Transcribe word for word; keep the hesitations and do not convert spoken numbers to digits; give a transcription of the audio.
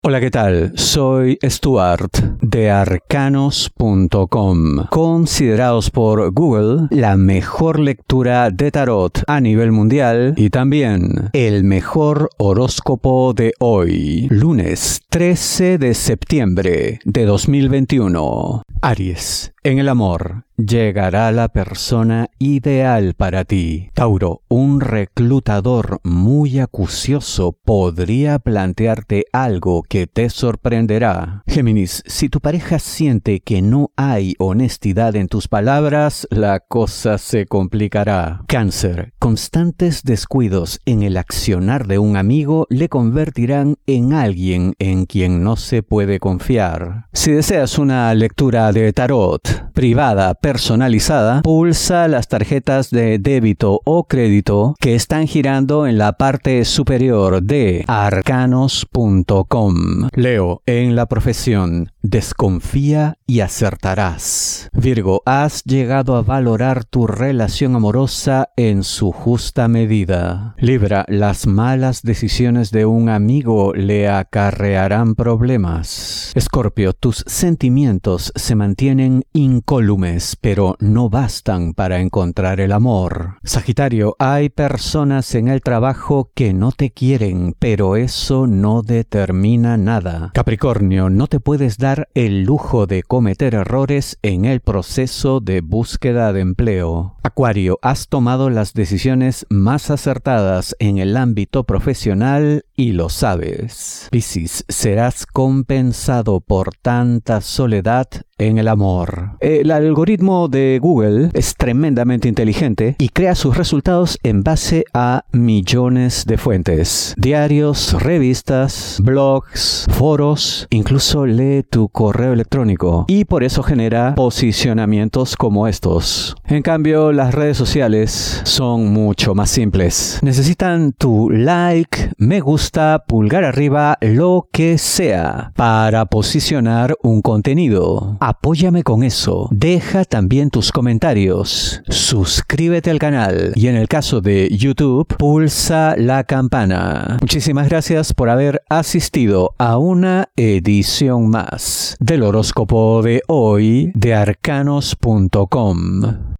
Hola, ¿qué tal? Soy Stuart de arcanos punto com, considerados por Google la mejor lectura de tarot a nivel mundial y también el mejor horóscopo de hoy, lunes trece de septiembre de dos mil veintiuno. Aries, en el amor, llegará la persona ideal para ti. Tauro, un reclutador muy acucioso podría plantearte algo que te sorprenderá. Géminis, si tu pareja siente que no hay honestidad en tus palabras, la cosa se complicará. Cáncer, constantes descuidos en el accionar de un amigo le convertirán en alguien en quien no se puede confiar. Si deseas una lectura de tarot privada, personalizada, pulsa las tarjetas de débito o crédito que están girando en la parte superior de arcanos punto com. Leo, en la profesión, desconfía y acertarás. Virgo, has llegado a valorar tu relación amorosa en su justa medida. Libra, las malas decisiones de un amigo le acarrearán problemas. Escorpio, tus sentimientos se mantienen incólumes, pero no bastan para encontrar el amor. Sagitario, hay personas en el trabajo que no te quieren, pero eso no determina nada. Capricornio, no te puedes dar el lujo de cometer errores en el proceso de búsqueda de empleo. Acuario, has tomado las decisiones más acertadas en el ámbito profesional y lo sabes. Piscis, serás compensado por tanta soledad en el amor. El algoritmo de Google es tremendamente inteligente y crea sus resultados en base a millones de fuentes. Diarios, revistas, blogs, foros, incluso lee tu correo electrónico. Y por eso genera posicionamientos como estos. En cambio, las redes sociales son mucho más simples. Necesitan tu like, me gusta, pulgar arriba, lo que sea, para posicionar un contenido. Apóyame con eso. Deja también tus comentarios. Suscríbete al canal. Y en el caso de YouTube, pulsa la campana. Muchísimas gracias por haber asistido a una edición más del horóscopo de hoy de arcanos punto com.